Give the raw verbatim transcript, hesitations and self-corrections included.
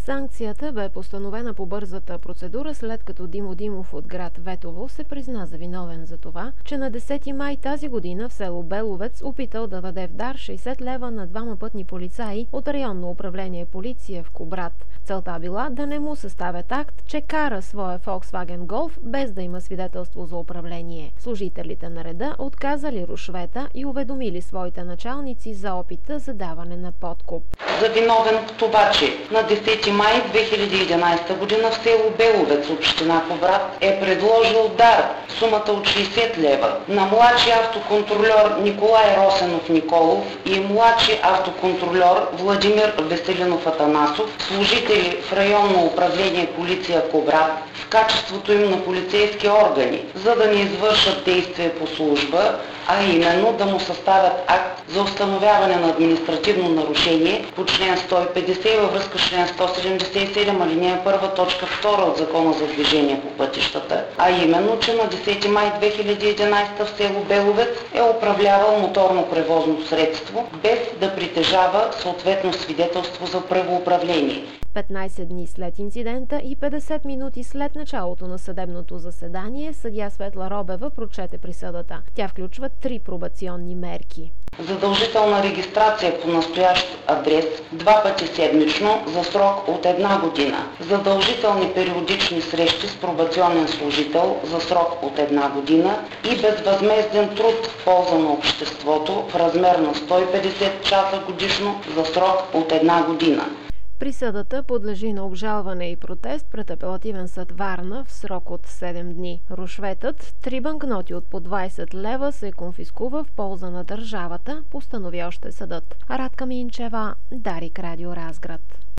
Санкцията бе постановена по бързата процедура, след като Димо Димов от град Ветово се призна за виновен за това, че на десети май тази година в село Беловец опитал да даде в дар шейсет лева на двама пътни полицаи от районно управление полиция в Кубрат. Целта била да не му съставят акт, че кара своя Volkswagen Golf без да има свидетелство за управление. Служителите на реда отказали рушвета и уведомили своите началници за опита за даване на подкуп. За виновен в това, че на десети май две хиляди и единадесета година в село Беловец, община Кубрат, е предложил дар сумата от шейсет лева на младши автоконтрольор Николай Росенов Николов и младши автоконтрольор Владимир Веселинов Атанасов, служители в районно управление полиция Кубрат, в качеството им на полицейски органи, за да не извършат действие по служба, а именно да му съставят акт за установяване на административно нарушение по член сто и петдесет във връзка с член сто седемдесет и седем алинея първа точка втора от Закона за движение по пътищата, а именно, че на десети май две хиляди и единадесета в село Беловец е управлявал моторно превозно средство без да притежава съответно свидетелство за правоуправление. петнайсет дни след инцидента и петдесет минути след началото на съдебното заседание, съдия Светла Робева прочете присъдата. Тя включва три пробационни мерки. Задължителна регистрация по настоящ адрес два пъти седмично за срок от една година. Задължителни периодични срещи с пробационен служител за срок от една година и безвъзмезден труд в полза на обществото в размер на сто и петдесет часа годишно за срок от една година. Присъдата подлежи на обжалване и протест пред апелативен съд Варна в срок от седем дни. Рушветът, три банкноти от по двайсет лева, се конфискува в полза на държавата, постанови още съдът. Радка Минчева, Дарик, Радио Разград.